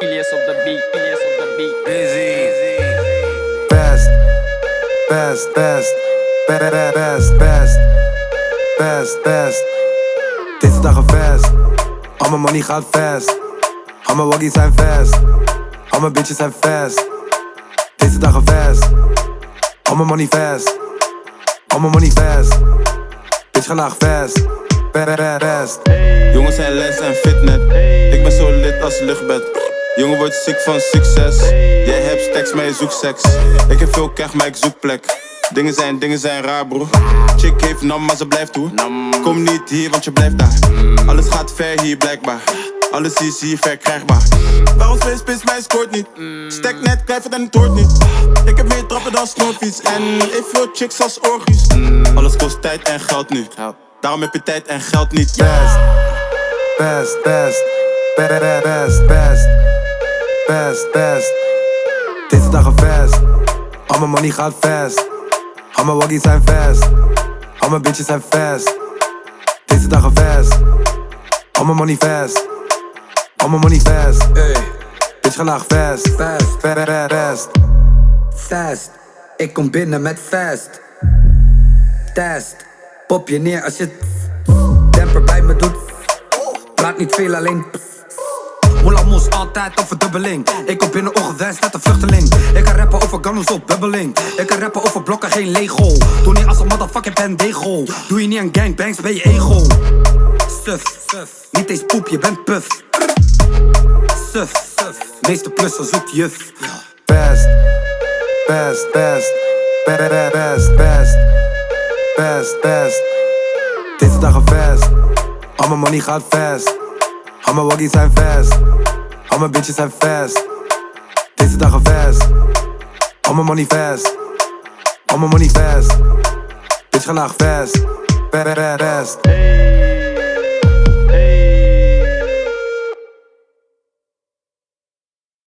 Ilias op de beat, Ilias op de beat. Busy. Best, best, best, best, best, best, best. Deze dag een fest. Al mijn money gaat fast. Al mijn waggies zijn fast. Al mijn bitches zijn fast. Deze dag een fest. Al mijn money fast. Al mijn money fast. Bitch ga laag fast. Best. Jongens zijn les en fitnet. Ik ben zo lid als luchtbed. Jongen wordt ziek van succes. Jij hebt stacks, maar je zoekt seks. Ik heb veel cash, maar ik zoek plek. Dingen zijn raar, broer. Chick heeft nam, maar ze blijft hoe. Kom niet hier, want je blijft daar. Alles gaat ver hier, blijkbaar. Alles is hier verkrijgbaar. Waarom twee spits, mij scoort niet. Stek net, blijf het en het hoort niet. Ik heb meer trappen dan snorfies. En evenveel chicks als orgies. Alles kost tijd en geld nu. Daarom heb je tijd en geld niet. Best, best, best, best, best, best, best. Deze dag een fest. Al mijn money gaat fast. Al mijn waggies zijn fast. Al mijn bitches zijn fast. Deze dag een fest. Al mijn money fast. Al mijn money fast. Bitch ga laag fast. Fast. Fast, ik kom binnen met fast. Test, pop je neer als je temper bij me doet. Praat niet veel, alleen Moela moes altijd over dubbeling. Ik kom binnen ongewenst, net een vluchteling. Ik kan rappen over gunnels op bubbeling. Ik kan rappen over blokken, geen Lego. Doe niet als een motherfucking pendego. Doe je niet aan gangbangs, ben je ego. Suf, niet eens poep, je bent puff. Suf, meeste plussen zoekt juf. Best, best, best, best, best, best, best. Deze dag een fest. Al mijn money gaat fast. Al mijn waggies zijn fast. Al mijn bitches zijn fast. Deze dag een fest. Al mijn money fast. Al mijn money fast. Bitch ga laag fast. Best.